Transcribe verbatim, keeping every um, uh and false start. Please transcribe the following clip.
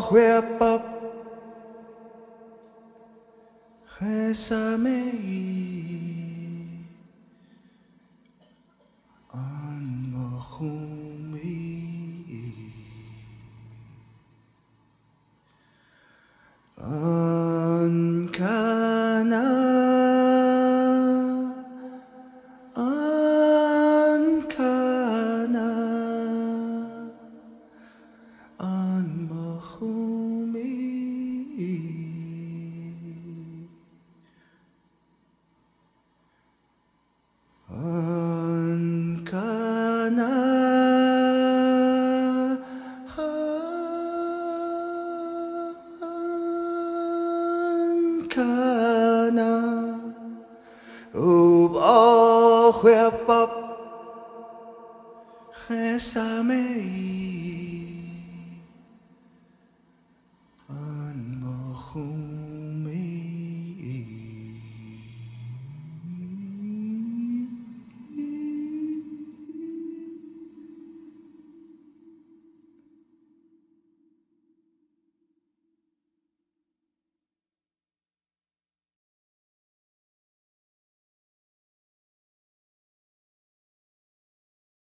huepap Hesamei An Mahumi An Kana An Kana An Mahumi An Kana An Kana Ub Oh Huepap Hesamei